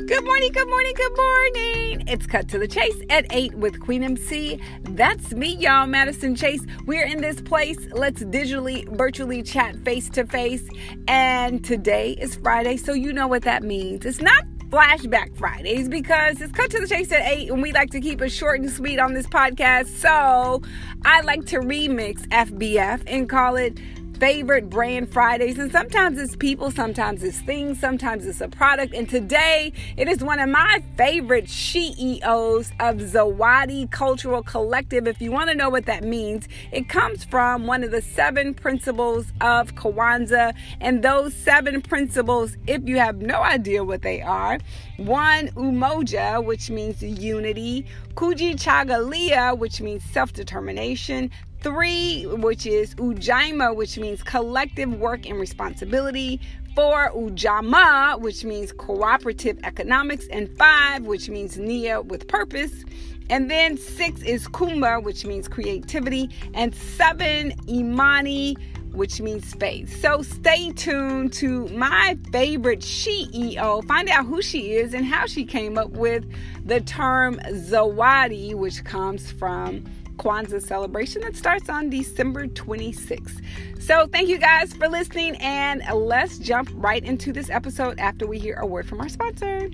Good morning, good morning, good morning. It's Cut to the Chase at 8 with Queen MC. That's me, y'all, Madison Chase. We're in this place. Let's virtually chat face to face. And today is Friday, so you know what that means. It's not Flashback Fridays because it's Cut to the Chase at 8 and we like to keep it short and sweet on this podcast. So I like to remix FBF and call it Favorite Brand Fridays. And sometimes it's people, sometimes it's things, sometimes it's a product. And today it is one of my favorite CEOs of Zawadi Cultural Collective. If you want to know what that means, it comes from one of the 7 principles of Kwanzaa. And those 7 principles, if you have no idea what they are: 1, Umoja, which means unity; Kujichagulia, which means self-determination; 3, which is Ujaima, which means collective work and responsibility; 4, Ujamaa, which means cooperative economics; and 5, which means Nia, with purpose. And then 6 is Kumba, which means creativity; and 7, Imani, which means faith. So stay tuned to my favorite CEO. Find out who she is and how she came up with the term Zawadi, which comes from Kwanzaa celebration that starts on December 26th. So thank you guys for listening, and let's jump right into this episode after we hear a word from our sponsor.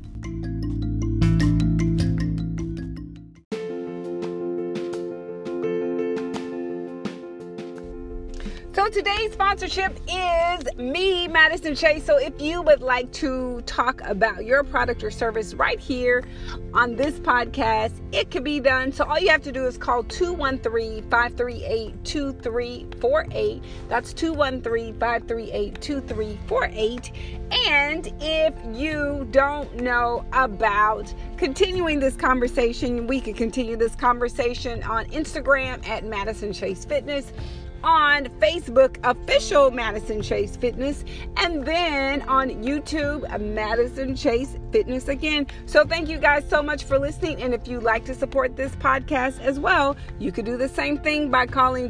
So today's sponsorship is me, Madison Chase. So if you would like to talk about your product or service right here on this podcast, it can be done. So all you have to do is call 213-538-2348. That's 213-538-2348. And if you don't know about continuing this conversation, we can continue this conversation on Instagram at Madison Chase Fitness, on Facebook, official Madison Chase Fitness, and then on YouTube, Madison Chase Fitness again. So thank you guys so much for listening. And if you'd like to support this podcast as well, you could do the same thing by calling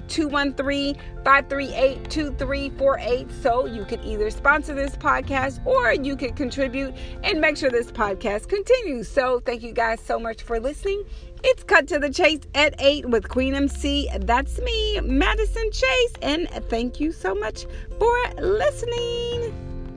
213-538-2348. So you could either sponsor this podcast or you could contribute and make sure this podcast continues. So thank you guys so much for listening. It's Cut to the Chase at 8 with Queen MC. That's me, Madison Chase. And thank you so much for listening.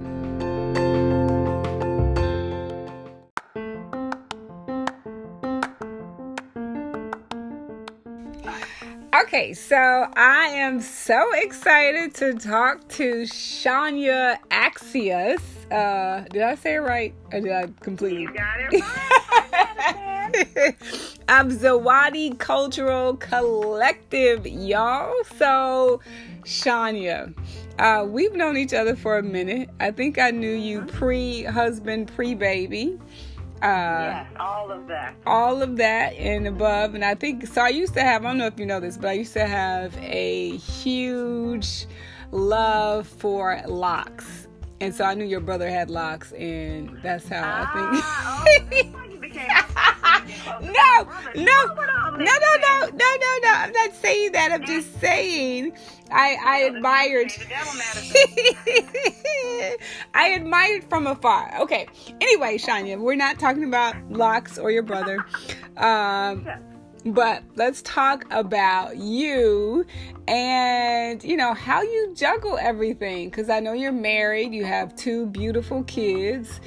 Okay, so I am so excited to talk to Shania Axius. Did I say it right? Or did I completely? You got it right. Of Zawadi Cultural Collective, y'all. So, Shania, we've known each other for a minute. I think I knew you pre-husband, pre-baby. Yes, all of that. All of that and above. And I think, so I used to have, I don't know if you know this, but I used to have a huge love for locks. And so I knew your brother had locks, and that's how I think. No. I'm not saying that. I'm just saying I admired. I admired from afar. Okay. Anyway, Shania, we're not talking about locks or your brother. But let's talk about you and, how you juggle everything. Because I know you're married. You have 2 beautiful kids.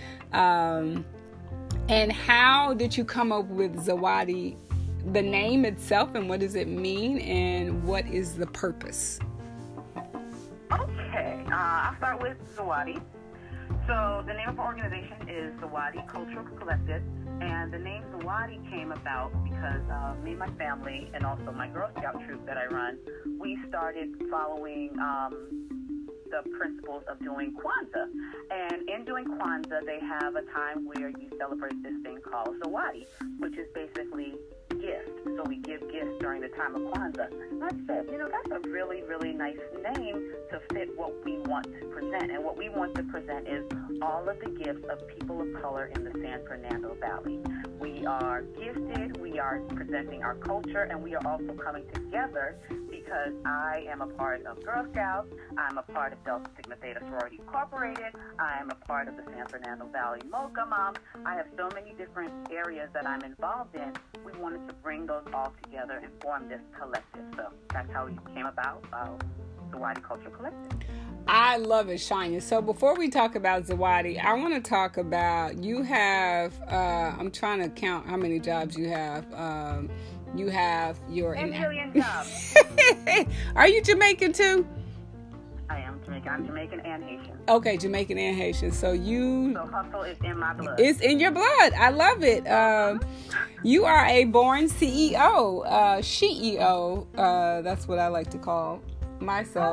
And how did you come up with Zawadi, the name itself, and what does it mean, and what is the purpose? Okay. I'll start with Zawadi. So the name of our organization is Zawadi Cultural Collective. And the name Zawadi came about because me and my family, and also my Girl Scout troop that I run, we started following the principles of doing Kwanzaa. And in doing Kwanzaa, they have a time where you celebrate this thing called Zawadi, which is basically gift. So we give gifts during the time of Kwanzaa. And I said, that's a really, really nice name to fit what we want to present. And what we want to present is all of the gifts of people of color in the San Fernando Valley. We are gifted, we are presenting our culture, and we are also coming together because I am a part of Girl Scouts. I'm a part of Delta Sigma Theta Sorority Incorporated. I am a part of the San Fernando Valley Mocha Moms. I have so many different areas that I'm involved in. We wanted to bring those all together and form this collective. So that's how it came about, Zawadi Cultural Collective. I love it, Shania. So before we talk about Zawadi, I want to talk about, you have, I'm trying to count how many jobs you have. You have your... A million jobs. Are you Jamaican too? I am Jamaican. I'm Jamaican and Haitian. Okay, Jamaican and Haitian. So hustle is in my blood. It's in your blood. I love it. You are a born CEO, CEO. That's what I like to call myself.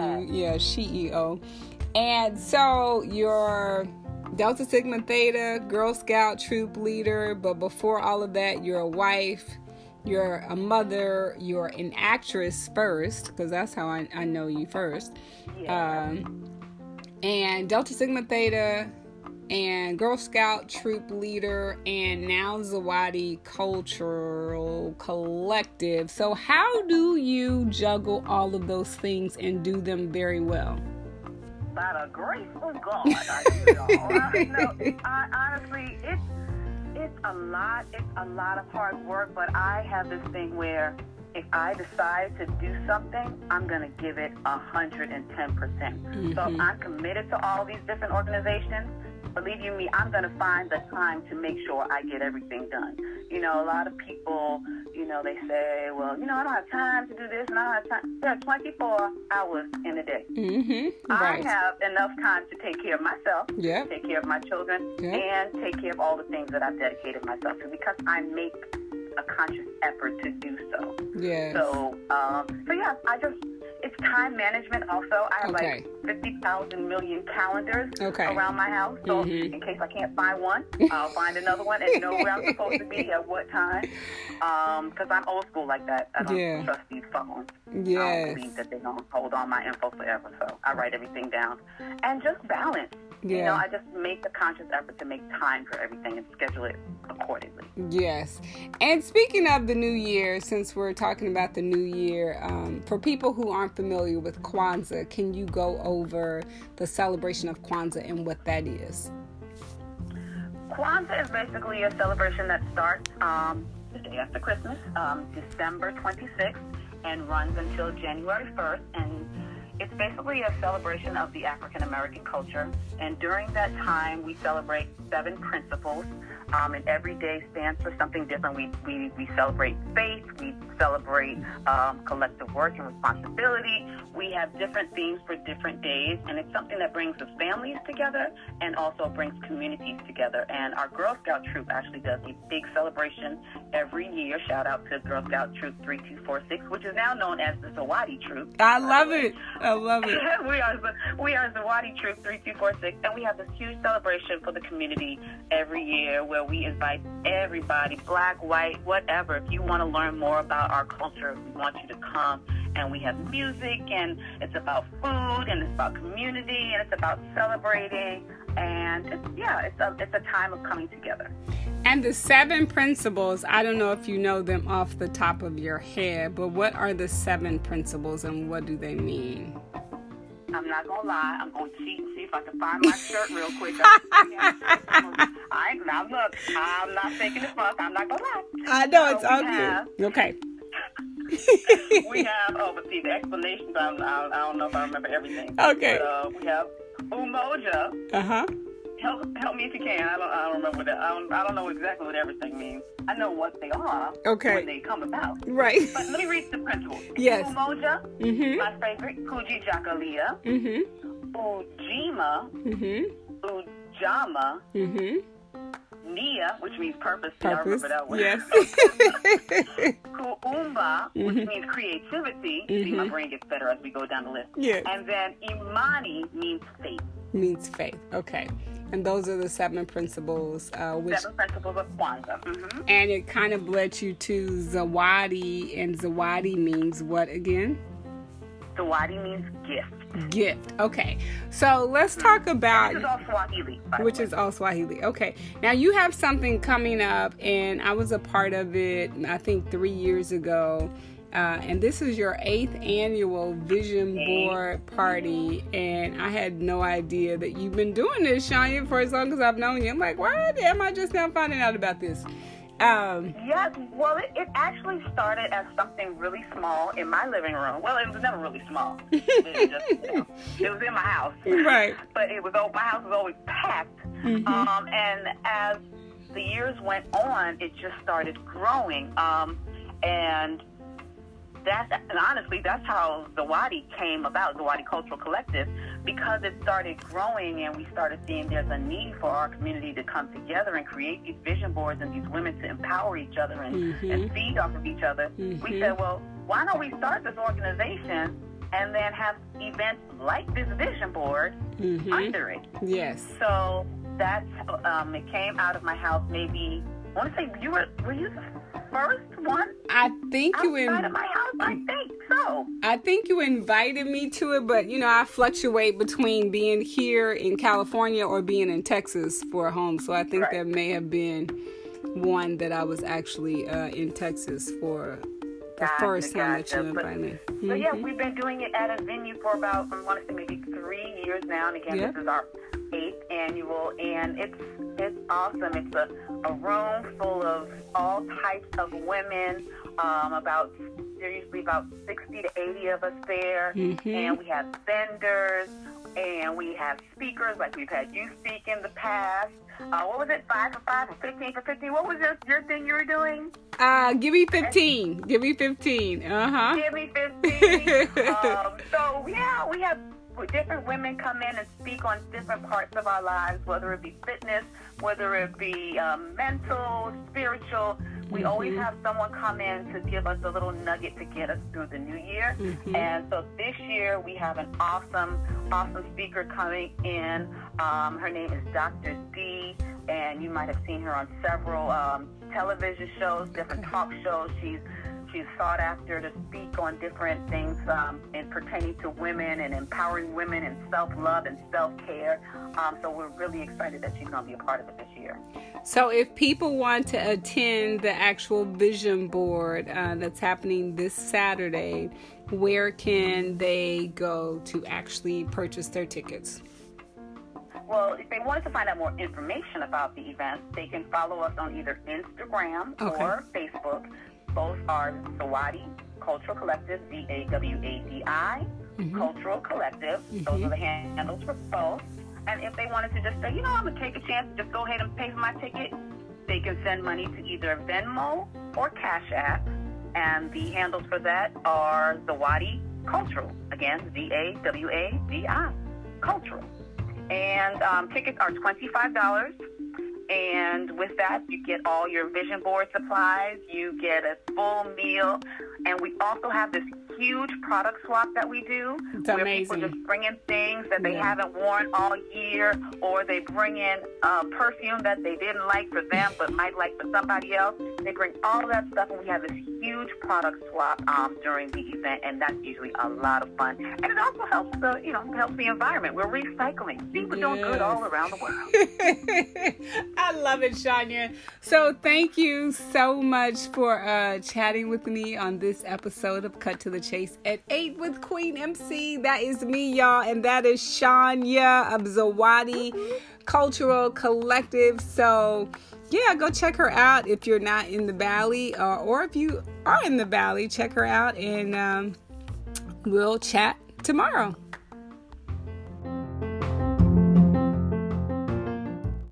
CEO. And so you're Delta Sigma Theta, Girl Scout troop leader, but before all of that, you're a wife, you're a mother, you're an actress first, because that's how I know you first. Yeah. And Delta Sigma Theta and Girl Scout troop leader, and now Zawadi Cultural Collective. So how do you juggle all of those things and do them very well? By the grace of God, I do. Honestly, it's a lot. It's a lot of hard work, but I have this thing where if I decide to do something, I'm going to give it 110%. Mm-hmm. So if I'm committed to all these different organizations, believe you me, I'm going to find the time to make sure I get everything done. You know, a lot of people, they say, well, I don't have time to do this, and I don't have time. There are 24 hours in a day. Mm-hmm. Right. I have enough time to take care of myself, yep. take care of my children, yep. and take care of all the things that I've dedicated myself to, because I make a conscious effort to do so. Yeah. So it's time management also. I have like 50,000 million calendars around my house. So in case I can't find one, I'll find another one and know where I'm supposed to be at what time. Because I'm old school like that. I don't trust these phones. Yes. I don't believe that they're going to hold on my info forever. So I write everything down. And just balance. Yeah. I just make a conscious effort to make time for everything and schedule it accordingly. Yes. And speaking of the new year, since we're talking about the new year, for people who aren't familiar with Kwanzaa, can you go over the celebration of Kwanzaa and what that is? Kwanzaa is basically a celebration that starts the day after Christmas, December 26th, and runs until January 1st. And it's basically a celebration of the African American culture, and during that time we celebrate 7 principles, and every day stands for something different. We celebrate faith, we celebrate collective work and responsibility. We have different themes for different days, and it's something that brings the families together and also brings communities together. And our Girl Scout troop actually does a big celebration every year. Shout out to Girl Scout Troop 3246, which is now known as the Zawadi Troop. I love it. I love it. we are Zawadi Troop 3246, and we have this huge celebration for the community every year where we invite everybody, black, white, whatever. If you want to learn more about our culture, we want you to come. And we have music, and it's about food, and it's about community, and it's about celebrating, and it's a time of coming together. And the 7 principles, I don't know if you know them off the top of your head, but what are the 7 principles and what do they mean? I'm not going to lie. I'm going to cheat and see if I can find my shirt real quick. Now look, I'm not faking this month. I'm not going to lie. I know, it's all good. Okay. We have, but see, the explanations, I don't know if I remember everything. Okay. But, we have Umoja. Uh-huh. Help me if you can. I don't remember that. I don't know exactly what everything means. I know what they are when they come about. Right. But let me read the principles. Yes. Umoja, my favorite, Kuji Jakalia, Ujima, Ujama, Nia, which means purpose. I remember that one. Yes. Kuumba, which means creativity. See, my brain gets better as we go down the list. Yes. And then Imani means faith. Means faith. Okay. And those are the 7 principles. 7 principles of Kwanzaa. Mm-hmm. And it kind of led you to Zawadi, and Zawadi means what again? Zawadi means gift. Gift. Okay. So let's talk about... Which is all Swahili. Which is all Swahili. Okay. Now you have something coming up, and I was a part of it, I think 3 years ago. and this is your 8th annual Vision Board Party, and I had no idea that you've been doing this, Shania, for as long as I've known you. I'm like, why am I just now finding out about this? Yes, well, it actually started as something really small in my living room. Well, it was never really small. It was in my house. Right. But my house was always packed. Mm-hmm. And as the years went on, it just started growing. And honestly, that's how Zawadi came about, Zawadi Cultural Collective, because it started growing and we started seeing there's a need for our community to come together and create these vision boards and these women to empower each other and feed off of each other. Mm-hmm. We said, well, why don't we start this organization and then have events like this vision board under it? Yes. So that's, it came out of my house maybe, I want to say, were you the first one? I think outside of my house? I think so. I think you invited me to it, but I fluctuate between being here in California or being in Texas for a home. So I think there may have been one that I was actually in Texas for the first time that you invited me. So yeah, we've been doing it at a venue for about, I want to say maybe 3 years now. And again, This is our 8th annual, and it's awesome. It's a room full of all types of women. There are usually about 60 to 80 of us there, and we have vendors, and we have speakers, like we've had you speak in the past. What was it, 5 for 5 or 15 for 15? What was your thing you were doing? Give me 15. Give me 15. Give me 15. So yeah, we have different women come in and speak on different parts of our lives, whether it be fitness, whether it be mental, spiritual. We always have someone come in to give us a little nugget to get us through the new year. And so this year we have an awesome speaker coming in. Her name is Dr. D, and you might have seen her on several television shows, different talk shows. She's sought after to speak on different things in pertaining to women and empowering women and self-love and self-care. So we're really excited that she's going to be a part of it this year. So if people want to attend the actual vision board that's happening this Saturday, where can they go to actually purchase their tickets? Well, if they wanted to find out more information about the event, they can follow us on either Instagram or Facebook. Both are Zawadi Cultural Collective, ZAWADI, Cultural Collective. Those are the handles for both. And if they wanted to just say, I'm going to take a chance, just go ahead and pay for my ticket, they can send money to either Venmo or Cash App. And the handles for that are Zawadi Cultural. Again, ZAWADI, Cultural. And tickets are $25. And with that, you get all your vision board supplies, you get a full meal, and we also have this huge product swap that we do. It's where amazing. People just bring in things that they haven't worn all year, or they bring in perfume that they didn't like for them but might like for somebody else. They bring all that stuff, and we have this huge product swap during the event, and that's usually a lot of fun. And it also helps the environment. We're recycling. See, we're doing good all around the world. I love it, Shania. So thank you so much for chatting with me on this episode of Cut to the Chase at 8 with Queen MC. That is me, y'all, and that is Shania of Zawadi Cultural Collective. So yeah, go check her out if you're not in the Valley, or if you are in the Valley, check her out, and we'll chat tomorrow.